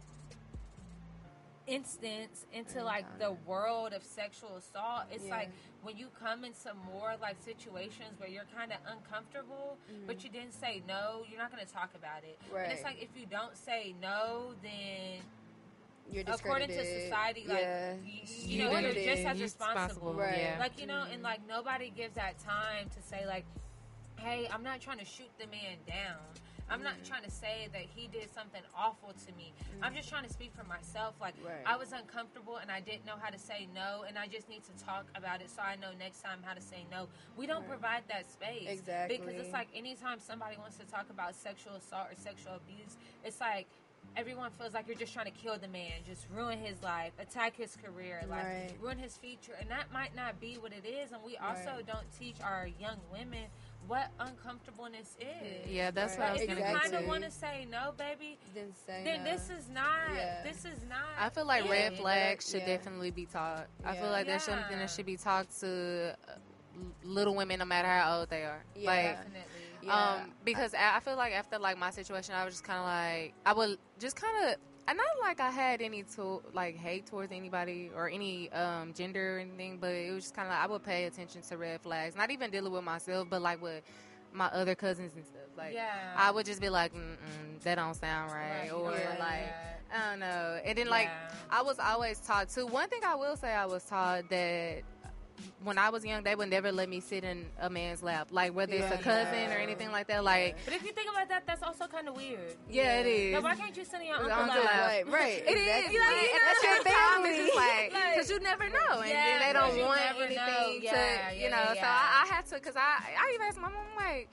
instance into, like, the world of sexual assault, it's Yeah. like when you come into more, like, situations where you're kind of uncomfortable, but you didn't say no, you're not going to talk about it. Right. And it's like, if you don't say no, then You're according to discredited. society, like, Yeah. you know, you're wanted just it. as You're responsible. Right. Yeah. Like, you know, and, like, nobody gives that time to say, like, hey, I'm not trying to shoot the man down. I'm not trying to say that he did something awful to me. I'm just trying to speak for myself. Like, Right. I was uncomfortable and I didn't know how to say no, and I just need to talk about it so I know next time how to say no. We don't provide that space. Exactly. Because it's like anytime somebody wants to talk about sexual assault or sexual abuse, it's like everyone feels like you're just trying to kill the man, just ruin his life, attack his career, like Right. ruin his future. And that might not be what it is. And we also Right. don't teach our young women what uncomfortableness is. Yeah, that's Right. what I was If you gonna kind get of Exactly. to. want to say no, baby, Then say then no. this is not. Yeah. This is not. I feel like it. red flags should Yeah. definitely be taught. I Yeah. feel like that's something Yeah. that should be taught to little women, no matter how old they are. Yeah. Like, Definitely. Yeah. because I feel like after like my situation, I was just kind of like I would just kind of. And not like I had any hate towards anybody or any gender or anything, but it was just kind of like I would pay attention to red flags. Not even dealing with myself, but like with my other cousins and stuff. Like Yeah. I would just be like, that don't sound right, Right, or yeah. like I don't know. And then like Yeah. I was always taught too. One thing I will say, I was taught that when I was young, they would never let me sit in a man's lap, like whether it's a cousin or anything like that. Like, But if you think about that, that's also kind of weird. yeah, it is. Now, why can't you sit in your It's uncle's uncle lap? lap. Right. It is. Exactly. Like, That's your at the time, family. it's just like, Like- because you never know. And Yeah, they don't 'cause you want never anything know. to, Yeah, you yeah, know. yeah. So I had to, because I even asked my mom, like,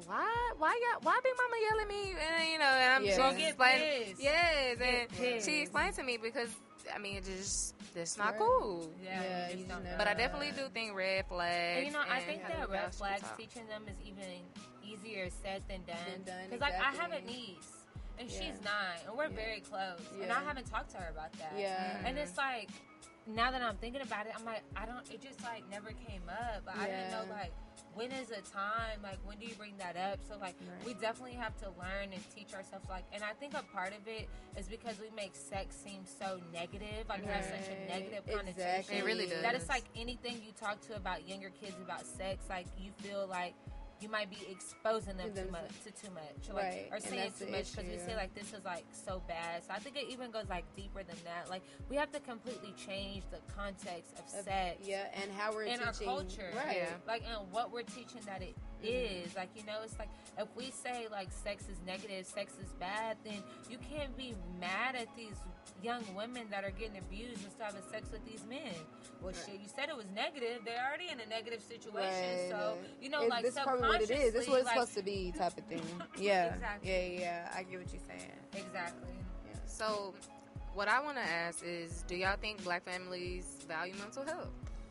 why big mama yell at me? And, you know, and I'm Yeah. just Don't get explaining. pissed. Yes. And pissed. she explained to me because, I mean, that's not Right. cool. Yeah, Yeah, you you just don't know. know. But I definitely do think red flags. And you know, I and think having that red girls should flags talk. teaching them is even easier said than done. Than done, like I have a exactly. niece and Yeah. she's 9 and we're very close, and Yeah. I haven't talked to her about that. Yeah. And it's like now that I'm thinking about it, I'm like, it just like never came up. But I didn't know Yeah. like when is a time, like when do you bring that up? So like Right. we definitely have to learn and teach ourselves, like, and I think a part of it is because we make sex seem so negative, like it has such a Right. negative connotation. Exactly. It really does. That it's like anything you talk to about younger kids about sex, like you feel like you might be exposing them too much, or, like, Right, or and saying that's too the much because we issue. say like this is like so bad. So I think it even goes like deeper than that. Like we have to completely change the context of sex Yeah, and how we're in our teaching. culture, Right. Yeah. like and what we're teaching that it is. Like, you know, it's like if we say like sex is negative, sex is bad, then you can't be mad at these young women that are getting abused and still having sex with these men. Well, shit, you said it was negative. They're already in a negative situation, Right. so you know, It's- like this is probably what it is. This is what it's like, supposed to be, type of thing. Yeah. Exactly. Yeah. I get what you're saying. Exactly. So, what I want to ask is, do y'all think black families value mental health?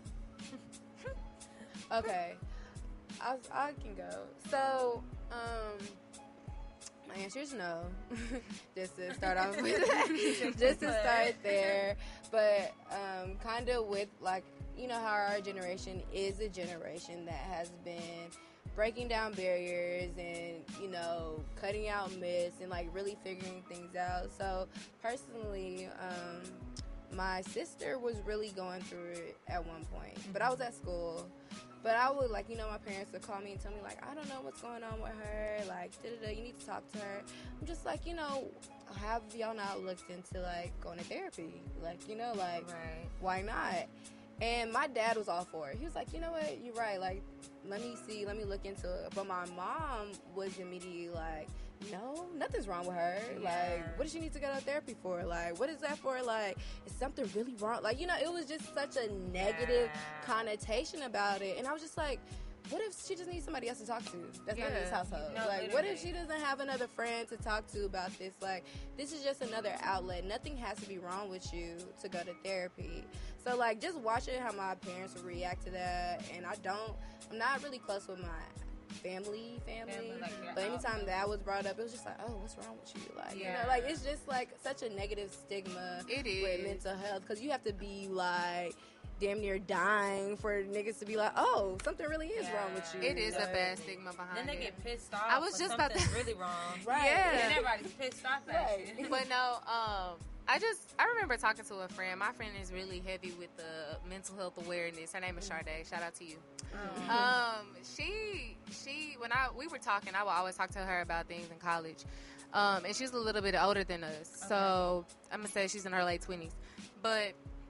Okay, I can go. So, my answer is no. Just to start off with, just to start there. But kind of with like, you know how our generation is a generation that has been breaking down barriers and, you know, cutting out myths and like really figuring things out. So personally, my sister was really going through it at one point, but I was at school. But I would, like, my parents would call me and tell me, like, I don't know what's going on with her. Like, you need to talk to her. I'm just like, have y'all not looked into, like, going to therapy? Like, Right. why not? And my dad was all for it. He was like, you know what? You're right. Like, let me look into it. But my mom was immediately like, no, nothing's wrong with her. Yeah. Like, what does she need to go to therapy for? Like, what is that for? Like, is something really wrong? Like, it was just such a negative connotation about it. And I was just like, what if she just needs somebody else to talk to? That's not in this household. No, like, literally. what if she doesn't have another friend to talk to about this? Like, this is just another outlet. Nothing has to be wrong with you to go to therapy. So, like, just watching how my parents would react to that. And I'm not really close with my family, like but anytime that was brought up, it was just like, oh, what's wrong with you? Like, like, it's just like such a negative stigma with mental health, because you have to be like damn near dying for niggas to be like, oh, something really is wrong with you. It is a bad stigma behind Then it. they get pissed off. I was just about to really wrong. Right. Yeah. And everybody's pissed off at you. But no, I remember talking to a friend. My friend is really heavy with the mental health awareness. Her name is Sade. Shout out to you. She when we were talking, I would always talk to her about things in college. And she's a little bit older than us. So I'm gonna say she's in her late 20s. But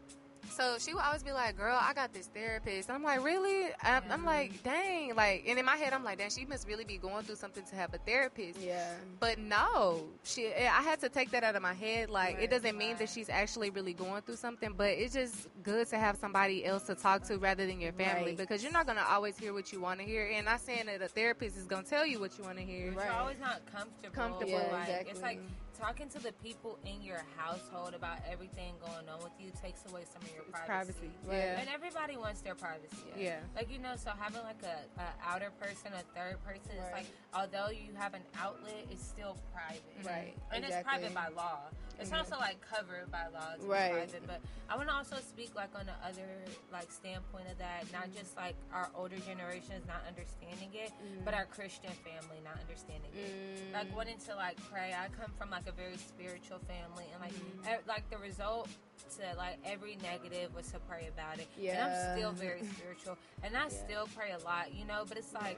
so she would always be like, girl, I got this therapist. And I'm like, really? I'm like, dang. Like, and in my head, I'm like, dang, she must really be going through something to have a therapist. Yeah. But no, I had to take that out of my head. Like, it doesn't mean that she's actually really going through something, but it's just good to have somebody else to talk to rather than your family, because you're not going to always hear what you want to hear. And not saying that a therapist is going to tell you what you want to hear. You're always not comfortable. Yeah, like, exactly. It's like talking to the people in your household about everything going on with you takes away some of your privacy. Yeah. And everybody wants their privacy. Yeah. Like, so having like a outer person, a third person, it's like, although you have an outlet, it's still private. Right. And it's private by law. It's also like covered by law. It's private. But I want to also speak like on the other like standpoint of that, not just like our older generations not understanding it, but our Christian family not understanding it. Like wanting to like pray. I come from like a very spiritual family, and like the result to like every negative was to pray about it. And I'm still very spiritual, and I still pray a lot, but it's like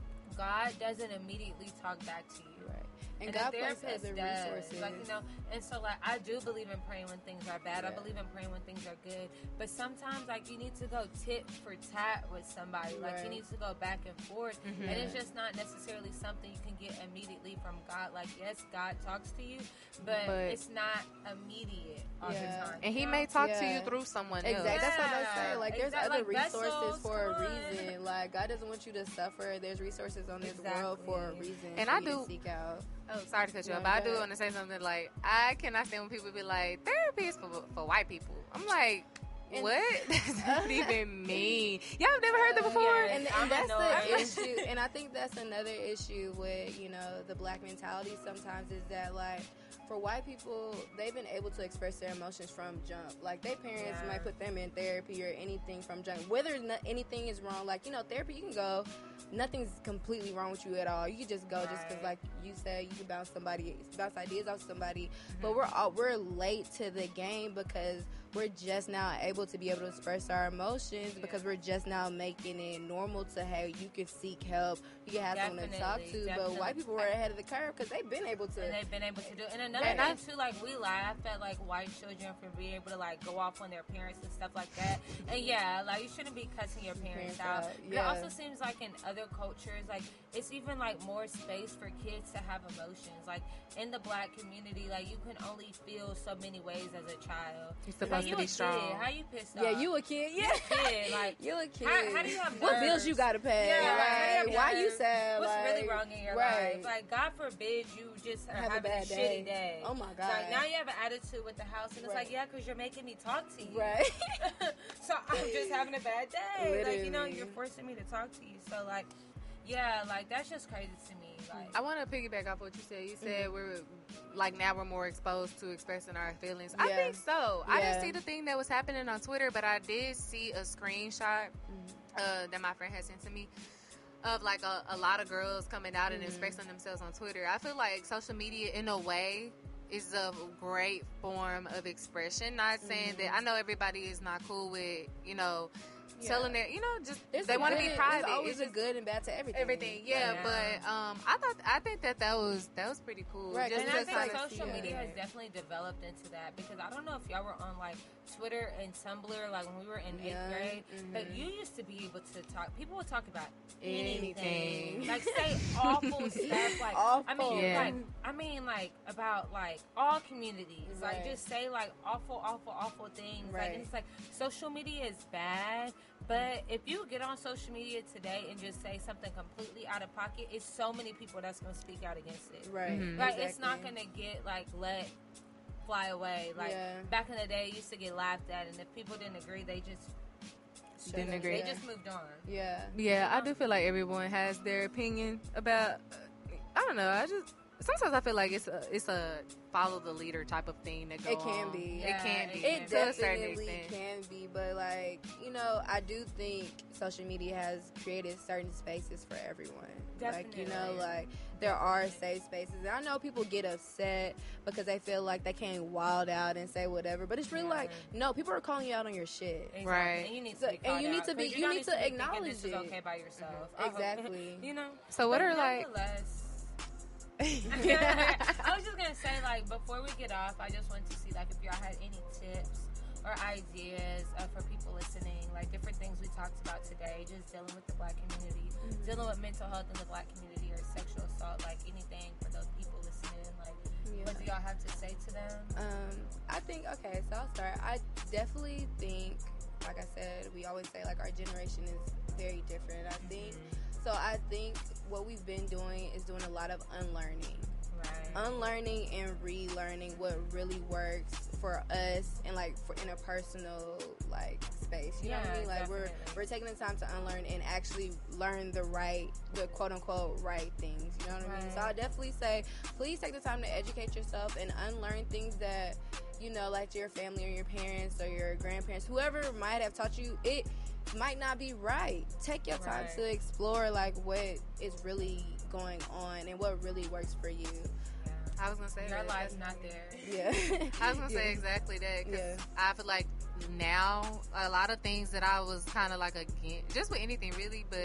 God doesn't immediately talk back to you. And a God places therapist other does. resources. Like, and so, like, I do believe in praying when things are bad. I believe in praying when things are good. But sometimes, like, you need to go tit for tat with somebody. Like, you need to go back and forth. And it's just not necessarily something you can get immediately from God. Like, yes, God talks to you, but it's not immediate all the time. And He may talk to you through someone else. Exactly. That's what I say. Like, there's other like, resources for a come on. reason. Like, God doesn't want you to suffer. There's resources on this world for a reason. And for I you to do seek out. Oh, sorry to cut you off, but I do want to say something. Like, I cannot stand when people be like, therapy is for white people. I'm like, what does that even mean? Y'all have never heard that before? And that's the issue. And I think that's another issue with, the black mentality sometimes, is that, like, for white people, they've been able to express their emotions from jump. Like, their parents might put them in therapy or anything from jump. Whether anything is wrong, like, therapy, you can go. Nothing's completely wrong with you at all. You can just go just because, like you said, you can bounce ideas off somebody. But we're late to the game because we're just now able to be able to express our emotions because we're just now making it normal to have you can seek help, you can have someone to talk to. But white people were ahead of the curve because they've been able to. And they've been able to do it. And another thing too, like we laugh at like white children for being able to like go off on their parents and stuff like that. And like you shouldn't be cussing your parents out. But it also seems like in other cultures, like it's even like more space for kids to have emotions. Like in the black community, like you can only feel so many ways as a child. You're supposed to be strong. Kid. How you pissed off? Yeah, you a kid. Yeah, kid. Like you a kid. How do you have nerves? What bills you gotta pay? Yeah, like, why you sad? What's like, really wrong in your life? Like God forbid you just have a bad shitty day. Oh my God. Like now you have an attitude with the house, and it's like because you're making me talk to you. Right. So I'm just having a bad day. Literally. Like you're forcing me to talk to you. So like. Yeah, like that's just crazy to me. Like, I want to piggyback off what you said. You said we're like now we're more exposed to expressing our feelings. I think so. I didn't see the thing that was happening on Twitter, but I did see a screenshot that my friend had sent to me of like a lot of girls coming out and expressing themselves on Twitter. I feel like social media, in a way, is a great form of expression. Not saying that I know everybody is not cool with, telling their, just they want to be private. There's always it's a good and bad to everything. Everything, but I think that was pretty cool. Right, just and I think like, social media has definitely developed into that, because I don't know if y'all were on like Twitter and Tumblr like when we were in 8th grade, but you used to be able to talk. People would talk about anything. Like say awful stuff, like awful. I mean like about like all communities, right. like just say like awful things. Right. Like, and it's like social media is bad. But if you get on social media today and just say something completely out of pocket, it's so many people that's going to speak out against it. Right. Like, exactly. it's not going to get, like, let fly away. Like, back in the day, it used to get laughed at, and if people didn't agree, they just didn't agree. They just moved on. Yeah. Yeah, I do feel like everyone has their opinion about, I don't know, sometimes I feel like it's a follow the leader type of thing that goes on. It can be. It can be. It to a certain definitely extent. can be, but like, I do think social media has created certain spaces for everyone. Definitely. Like, there are safe spaces. And I know people get upset because they feel like they can't wild out and say whatever, but it's really like, no, people are calling you out on your shit. Exactly. Right. And you need to be called you need out, to be, 'cause you need to be thinking acknowledge this is okay by yourself. Exactly. So what But are like... nonetheless, I was just gonna say, like, before we get off, I just want to see, like, if y'all had any tips or ideas for people listening, like different things we talked about today, just dealing with the Black community, dealing with mental health in the Black community, or sexual assault, like anything for those people listening. Like, what do y'all have to say to them? I think, okay, so I'll start. I definitely think, like I said, we always say, like, our generation is very different. I think what we've been doing is doing a lot of unlearning. Right. Unlearning and relearning what really works for us and like for in a personal like space. You know what I mean? Like definitely. we're taking the time to unlearn and actually learn the quote unquote right things. You know what I mean? So I'll definitely say please take the time to educate yourself and unlearn things that, like your family or your parents or your grandparents, whoever might have taught you, it might not be right. Take your time to explore like what is really going on and what really works for you. I was gonna say your that. life's not there. Yeah. I was gonna say exactly that, because I feel like now a lot of things that I was kind of like against, just with anything really, but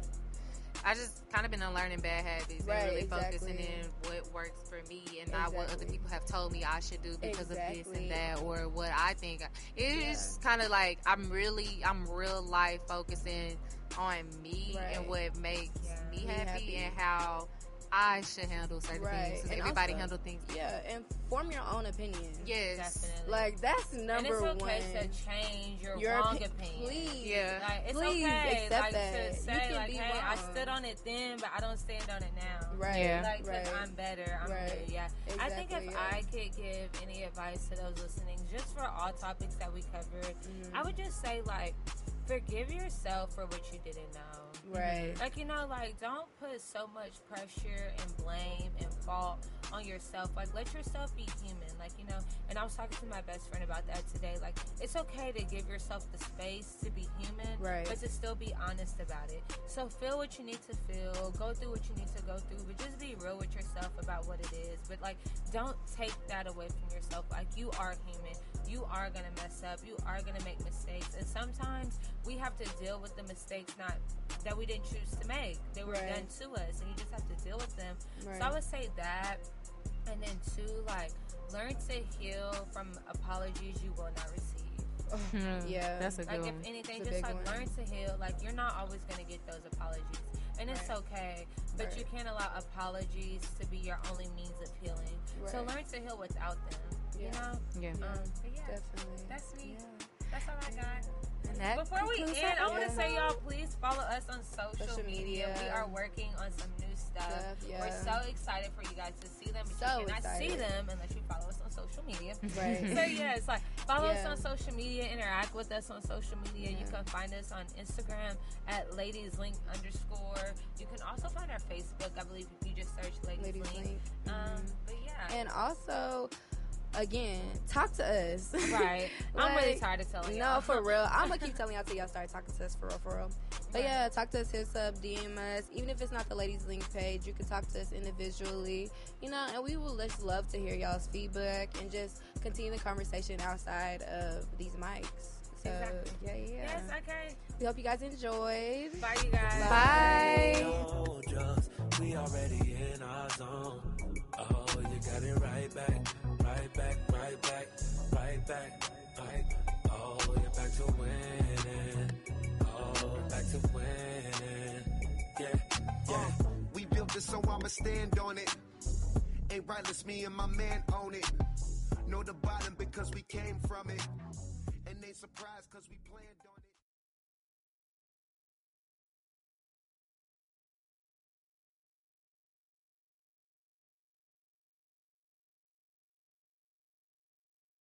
I just kind of been unlearning bad habits and really focusing in what works for me and not what other people have told me I should do because of this and that, or what I think. It's kind of like I'm real life focusing on me and what makes me happy and how I should handle certain things. Because everybody handle things. Yeah, and form your own opinion. Yes. Definitely. Like, that's number one. And it's okay to change your wrong opinion. Please. Yeah. Like, it's please okay accept like, that. to say, like, hey, wrong. I stood on it then, but I don't stand on it now. Right. Yeah. Like, because I'm better. I'm good. Yeah. Exactly, I think if I could give any advice to those listening, just for all topics that we covered, I would just say, like, forgive yourself for what you didn't know. Right. Like, like, don't put so much pressure and blame and fault on yourself. Like, let yourself be human. Like, and I was talking to my best friend about that today. Like, it's okay to give yourself the space to be human, but to still be honest about it. So feel what you need to feel. Go through what you need to go through. But just be real with yourself about what it is. But, like, don't take that away from yourself. Like, you are human. You are going to mess up. You are going to make mistakes. And sometimes we have to deal with the mistakes that we didn't choose to make. They were done to us, and you just have to deal with them. So I would say that. And then two, like, learn to heal from apologies you will not receive. Yeah. That's a good one. Like, if anything, just like learn to heal. Like, you're not always going to get those apologies. And it's okay, but you can't allow apologies to be your only means of healing. So learn to heal without them. You know? Yeah. But Definitely. that's me. Yeah. That's all I got. That Before we concludes end, our I want to episode. say, y'all, please follow us on social media. media. We are working on some new stuff. We're so excited for you guys to see them. But So you cannot see excited. them unless you follow us on social media. Right. So, yeah, it's like, follow us on social media. Interact with us on social media. You can find us on Instagram at @ladiesLink_. You can also find our Facebook. I believe you just search Ladies Link. But, yeah. And also, again, talk to us. Right. I'm really tired of telling y'all. No, for real. I'm going to keep telling y'all till y'all start talking to us for real. But yeah, talk to us, hit us up, DM us. Even if it's not the Ladies Link page, you can talk to us individually. You know, and we will just love to hear y'all's feedback and just continue the conversation outside of these mics. So, Exactly. yeah. Yes, okay. We hope you guys enjoyed. Bye, you guys. Bye. No drugs, we already in our zone. Oh, you got it right back. Oh, you're back to winning. Oh, back to winning. Yeah. We built this, so I'ma stand on it. Ain't right, let's me and my man own it. Know the bottom because we came from it. And ain't surprised because we planned on it.